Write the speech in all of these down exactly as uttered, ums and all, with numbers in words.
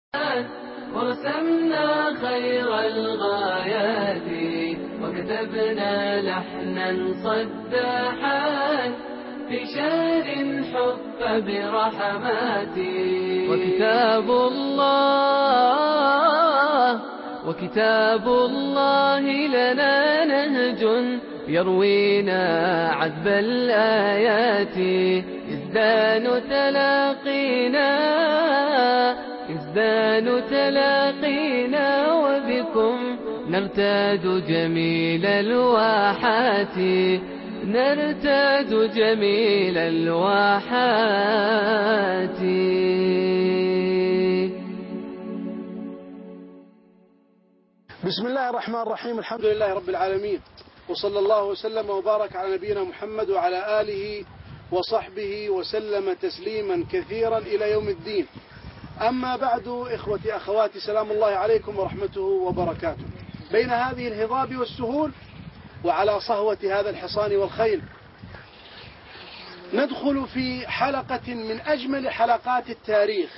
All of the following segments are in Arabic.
ورسمنا خير الغايات وكتبنا لحنا صداحا في شهر حف برحمات. وكتاب الله وكتاب الله لنا نهج يروينا عذب الآيات. ازدان تلاقينا ازدان تلاقينا وبكم نرتاد جميل الواحات نرتاد جميل الواحات. بسم الله الرحمن الرحيم. الحمد لله رب العالمين، وصلى الله وسلم وبارك على نبينا محمد وعلى آله وصحبه وسلم تسليما كثيرا إلى يوم الدين. أما بعد، إخوتي أخواتي، سلام الله عليكم ورحمته وبركاته. بين هذه الهضاب والسهول وعلى صهوة هذا الحصان والخيل ندخل في حلقة من أجمل حلقات التاريخ،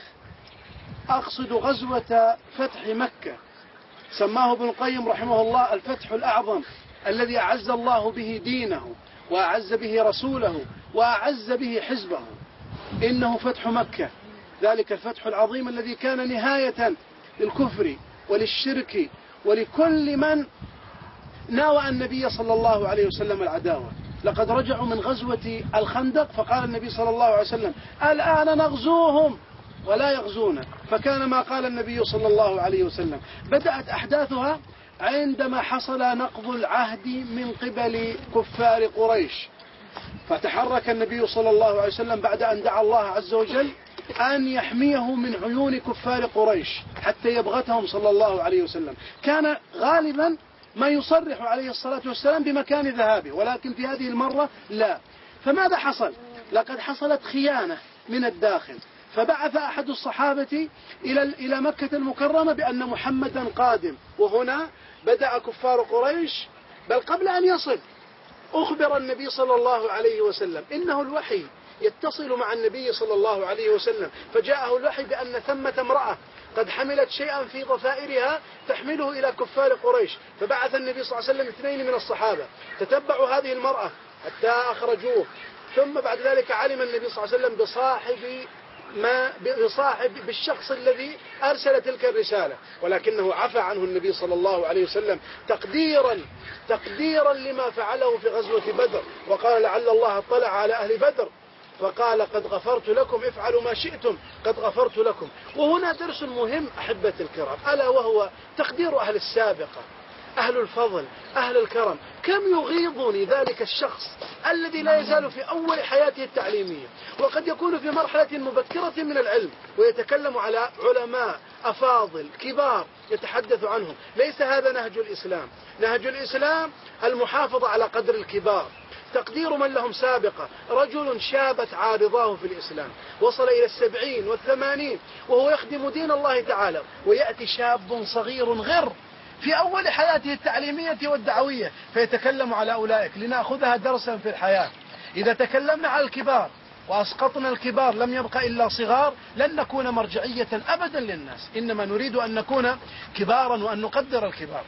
أقصد غزوة فتح مكة. سماه ابن القيم رحمه الله الفتح الأعظم الذي أعز الله به دينه وأعز به رسوله وأعز به حزبه. إنه فتح مكة، ذلك الفتح العظيم الذي كان نهاية للكفر وللشرك ولكل من ناوى النبي صلى الله عليه وسلم العداوة. لقد رجعوا من غزوة الخندق فقال النبي صلى الله عليه وسلم: الآن نغزوهم ولا يغزونا. فكان ما قال النبي صلى الله عليه وسلم. بدأت أحداثها عندما حصل نقض العهد من قبل كفار قريش، فتحرك النبي صلى الله عليه وسلم بعد أن دعا الله عز وجل أن يحميه من عيون كفار قريش حتى يبغتهم صلى الله عليه وسلم. كان غالبا ما يصرح عليه الصلاة والسلام بمكان ذهابه، ولكن في هذه المرة لا. فماذا حصل؟ لقد حصلت خيانة من الداخل، فبعث أحد الصحابة إلى إلى مكة المكرمة بأن محمدا قادم. وهنا بدأ كفار قريش، بل قبل أن يصل أخبر النبي صلى الله عليه وسلم إنه الوحي يتصل مع النبي صلى الله عليه وسلم، فجاءه الوحي بأن ثمة امرأة قد حملت شيئا في ضفائرها تحمله إلى كفار قريش. فبعث النبي صلى الله عليه وسلم اثنين من الصحابة تتبعوا هذه المرأة حتى أخرجوه. ثم بعد ذلك علم النبي صلى الله عليه وسلم بصاحب ما بصاحب بالشخص الذي أرسل تلك الرسالة، ولكنه عفى عنه النبي صلى الله عليه وسلم تقديرا تقديرا لما فعله في غزوة بدر، وقال: لعل الله اطلع على أهل بدر فقال: قد غفرت لكم، افعلوا ما شئتم قد غفرت لكم. وهنا درس مهم أحبة الكرام، ألا وهو تقدير أهل السابقة، أهل الفضل، أهل الكرم. كم يغيظني ذلك الشخص الذي لا يزال في أول حياته التعليمية، وقد يكون في مرحلة مبكرة من العلم، ويتكلم على علماء أفاضل كبار يتحدث عنهم. ليس هذا نهج الإسلام. نهج الإسلام المحافظة على قدر الكبار، تقدير من لهم سابقة. رجل شابت عارضاه في الإسلام، وصل إلى السبعين والثمانين وهو يخدم دين الله تعالى، ويأتي شاب صغير غر في أول حياته التعليمية والدعوية فيتكلم على أولئك. لنأخذها درسا في الحياة. إذا تكلمنا على الكبار وأسقطنا الكبار لم يبقى إلا صغار، لن نكون مرجعية أبدا للناس، إنما نريد أن نكون كبارا وأن نقدر الكبار.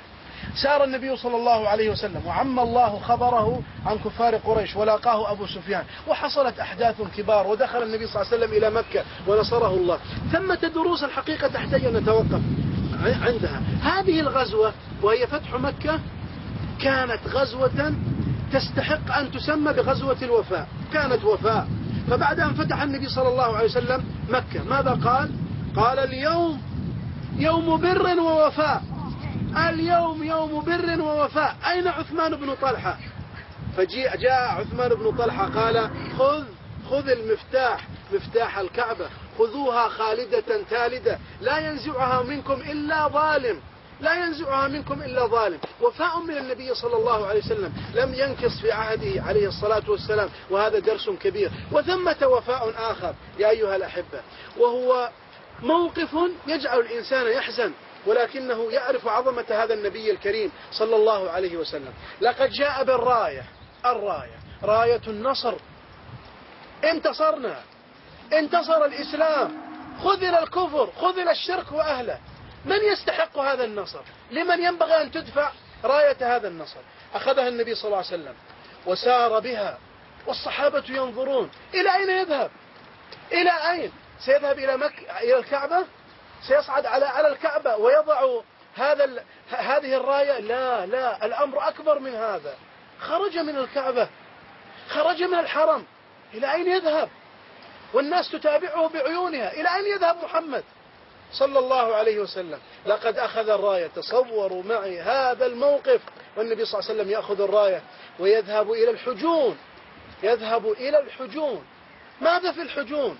سار النبي صلى الله عليه وسلم وعم الله خبره عن كفار قريش، ولاقاه أبو سفيان، وحصلت أحداث كبار، ودخل النبي صلى الله عليه وسلم إلى مكة ونصره الله. ثمة دروس الحقيقة تحتاج أن نتوقف عندها. هذه الغزوة وهي فتح مكة كانت غزوة تستحق أن تسمى بغزوة الوفاء، كانت وفاء. فبعد أن فتح النبي صلى الله عليه وسلم مكة ماذا قال؟ قال: اليوم يوم بر ووفاء، اليوم يوم بر ووفاء، أين عثمان بن طلحة؟ فجاء جاء عثمان بن طلحة قال: خذ خذ المفتاح، مفتاح الكعبة، خذوها خالدة تالدة، لا ينزعها منكم إلا ظالم، لا ينزعها منكم إلا ظالم. وفاء من النبي صلى الله عليه وسلم لم ينكص في عهده عليه الصلاة والسلام، وهذا درس كبير. وثمة وفاء آخر يا أيها الأحبة، وهو موقف يجعل الإنسان يحزن، ولكنه يعرف عظمة هذا النبي الكريم صلى الله عليه وسلم. لقد جاء بالراية، الراية راية النصر. انتصرنا، انتصر الإسلام، خذل الكفر، خذل الشرك وأهله. من يستحق هذا النصر؟ لمن ينبغي أن تدفع راية هذا النصر؟ أخذها النبي صلى الله عليه وسلم وسار بها، والصحابة ينظرون. إلى أين يذهب؟ إلى أين؟ سيذهب إلى مكة، إلى الكعبة؟ سيصعد على على الكعبة ويضع هذا ال... هذه الراية؟ لا لا، الأمر أكبر من هذا. خرج من الكعبة، خرج من الحرم، إلى أين يذهب؟ والناس تتابعه بعيونها. إلى أين يذهب محمد صلى الله عليه وسلم؟ لقد أخذ الراية. تصوروا معي هذا الموقف، والنبي صلى الله عليه وسلم يأخذ الراية ويذهب إلى الحجون، يذهب إلى الحجون. ماذا في الحجون؟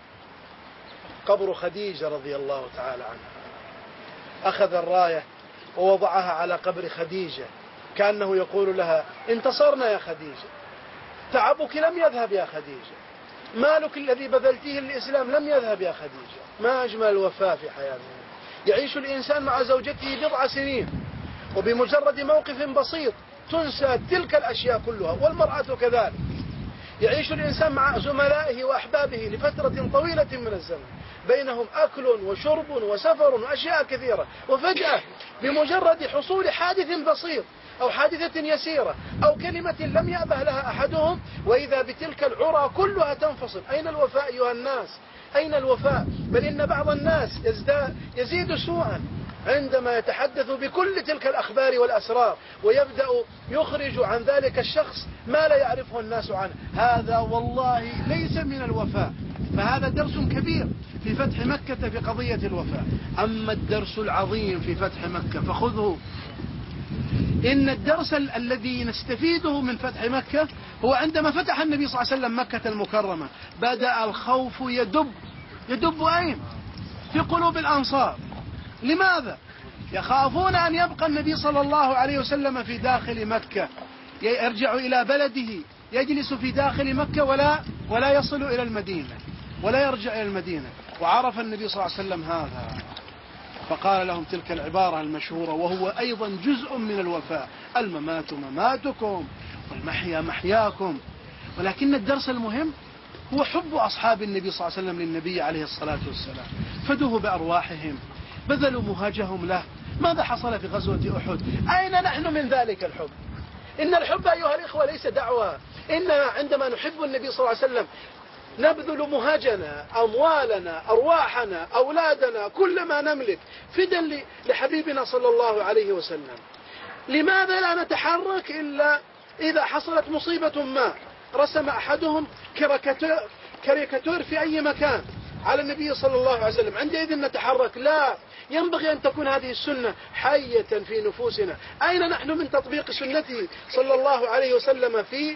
قبر خديجة رضي الله تعالى عنها. أخذ الراية ووضعها على قبر خديجة، كأنه يقول لها: انتصرنا يا خديجة، تعبك لم يذهب يا خديجة، مالك الذي بذلتيه للإسلام لم يذهب يا خديجة. ما أجمل الوفاء في حياته. يعيش الإنسان مع زوجته بضع سنين، وبمجرد موقف بسيط تنسى تلك الأشياء كلها، والمرأة كذلك. يعيش الإنسان مع زملائه وأحبابه لفترة طويلة من الزمن، بينهم أكل وشرب وسفر وأشياء كثيرة، وفجأة بمجرد حصول حادث بسيط أو حادثة يسيرة أو كلمة لم يأبه لها أحدهم، وإذا بتلك العرى كلها تنفصل. أين الوفاء أيها الناس؟ أين الوفاء؟ بل إن بعض الناس يزيد سوءا عندما يتحدث بكل تلك الأخبار والأسرار، ويبدأ يخرج عن ذلك الشخص ما لا يعرفه الناس عنه. هذا والله ليس من الوفاء. فهذا درس كبير في فتح مكة في قضية الوفاء. أما الدرس العظيم في فتح مكة فخذه. إن الدرس الذي نستفيده من فتح مكة هو عندما فتح النبي صلى الله عليه وسلم مكة المكرمة، بدأ الخوف يدب. يدب أين؟ في قلوب الأنصار. لماذا؟ يخافون أن يبقى النبي صلى الله عليه وسلم في داخل مكة، يرجع إلى بلده، يجلس في داخل مكة ولا ولا يصل إلى المدينة، ولا يرجع إلى المدينة. وعرف النبي صلى الله عليه وسلم هذا، فقال لهم تلك العبارة المشهورة، وهو أيضا جزء من الوفاء: الممات مماتكم والمحيا محياكم. ولكن الدرس المهم هو حب أصحاب النبي صلى الله عليه وسلم للنبي عليه الصلاة والسلام، فدوه بأرواحهم، بذلوا مهاجهم له. ماذا حصل في غزوة أحد؟ أين نحن من ذلك الحب؟ إن الحب أيها الإخوة ليس دعوة. إننا عندما نحب النبي صلى الله عليه وسلم نبذل مهاجنا، أموالنا، أرواحنا، أولادنا، كل ما نملك فدا لحبيبنا صلى الله عليه وسلم. لماذا لا نتحرك إلا إذا حصلت مصيبة ما؟ رسم أحدهم كاريكاتير في أي مكان على النبي صلى الله عليه وسلم، عندئذ نتحرك. لا، ينبغي أن تكون هذه السنة حية في نفوسنا. أين نحن من تطبيق سنته صلى الله عليه وسلم في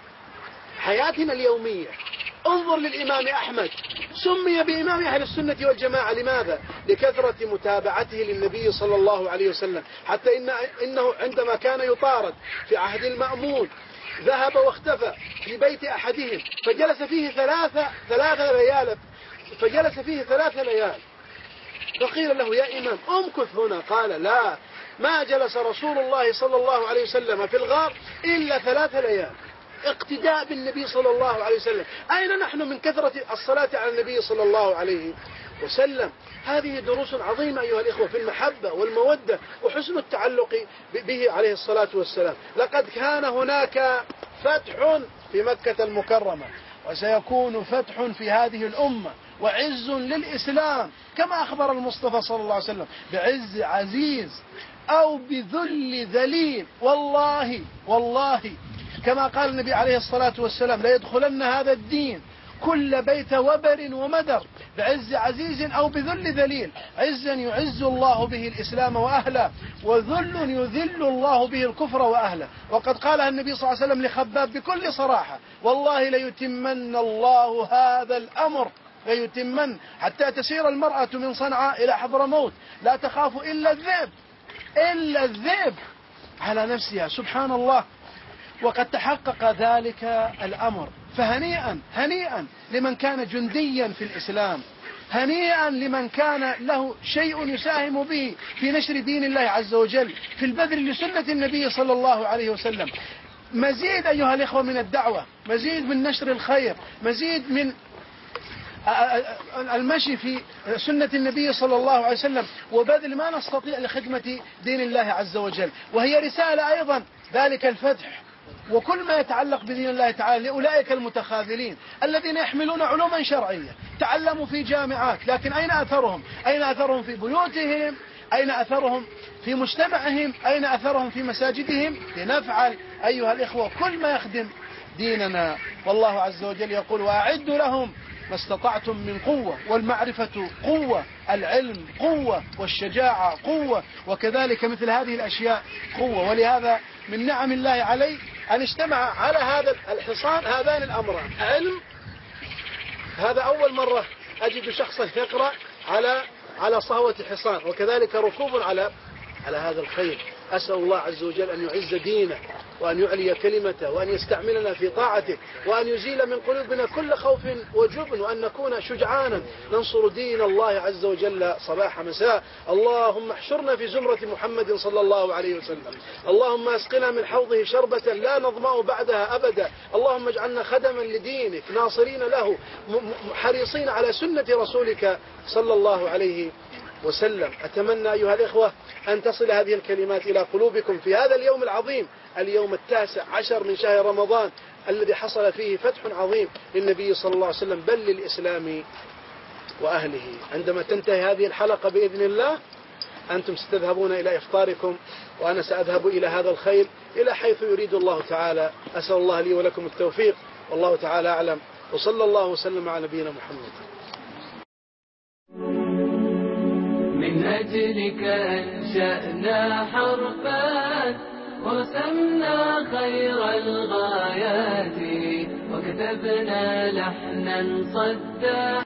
حياتنا اليومية؟ انظر للإمام أحمد، سمي بإمام أهل السنة والجماعة. لماذا؟ لكثرة متابعته للنبي صلى الله عليه وسلم، حتى إن إنه عندما كان يطارد في عهد المأمون ذهب واختفى في بيت أحدهم فجلس فيه ثلاثة ثلاثة ليال فجلس فيه ثلاثة ليال فقيل له: يا إمام امكث هنا. قال: لا، ما جلس رسول الله صلى الله عليه وسلم في الغار إلا ثلاثة ليال، اقتداء بالنبي صلى الله عليه وسلم. أين نحن من كثرة الصلاة على النبي صلى الله عليه وسلم؟ هذه دروس عظيمة أيها الإخوة في المحبة والمودة وحسن التعلق به عليه الصلاة والسلام. لقد كان هناك فتح في مكة المكرمة، وسيكون فتح في هذه الأمة وعز للإسلام، كما أخبر المصطفى صلى الله عليه وسلم: بعز عزيز أو بذل ذليل. والله والله كما قال النبي عليه الصلاة والسلام: لا يدخلن هذا الدين كل بيت وبر ومدر بعز عزيز أو بذل ذليل. عزا يعز الله به الإسلام وأهله، وذل يذل الله به الكفر وأهله. وقد قالها النبي صلى الله عليه وسلم لخباب بكل صراحة: والله ليتمن الله هذا الأمر، ليتمن حتى تسير المرأة من صنعاء إلى حضرموت لا تخاف إلا الذئب، إلا الذئب على نفسها. سبحان الله. وقد تحقق ذلك الأمر. فهنيئا هنيئا لمن كان جنديا في الإسلام، هنيئا لمن كان له شيء يساهم به في نشر دين الله عز وجل، في البذل لسنة النبي صلى الله عليه وسلم. مزيد أيها الإخوة من الدعوة، مزيد من نشر الخير، مزيد من المشي في سنة النبي صلى الله عليه وسلم وبذل ما نستطيع لخدمة دين الله عز وجل. وهي رسالة أيضا ذلك الفتح وكل ما يتعلق بدين الله تعالى لأولئك المتخاذلين الذين يحملون علوما شرعية تعلموا في جامعات، لكن أين أثرهم؟ أين أثرهم في بيوتهم؟ أين أثرهم في مجتمعهم؟ أين أثرهم في مساجدهم؟ لنفعل أيها الإخوة كل ما يخدم ديننا. والله عز وجل يقول وأعدوا لهم ما استطعتم من قوة، والمعرفة قوة، العلم قوة، والشجاعة قوة، وكذلك مثل هذه الأشياء قوة. ولهذا من نعم الله علي أن اجتمع على هذا الحصان هذان الأمران، علم، هذا أول مرة أجد شخصا يقرأ على على صهوة حصان، وكذلك ركوب على على هذا الخيل. أسأل الله عز وجل أن يعز دينه وأن يعلي كلمته وأن يستعملنا في طاعته وأن يزيل من قلوبنا كل خوف وجبن وأن نكون شجعانا ننصر دين الله عز وجل صباح مساء. اللهم احشرنا في زمرة محمد صلى الله عليه وسلم. اللهم اسقنا من حوضه شربة لا نظمأ بعدها أبدا. اللهم اجعلنا خدما لدينك ناصرين له حريصين على سنة رسولك صلى الله عليه وسلم. أتمنى أيها الإخوة أن تصل هذه الكلمات إلى قلوبكم في هذا اليوم العظيم، اليوم التاسع عشر من شهر رمضان الذي حصل فيه فتح عظيم للنبي صلى الله عليه وسلم بل للإسلام وأهله. عندما تنتهي هذه الحلقة بإذن الله أنتم ستذهبون إلى إفطاركم وأنا سأذهب إلى هذا الخيل إلى حيث يريد الله تعالى. أسأل الله لي ولكم التوفيق والله تعالى أعلم، وصلى الله وسلم على نبينا محمد. من أجلك أنشأنا حرفا ورسمنا خير الغايات وكتبنا لحنا صدا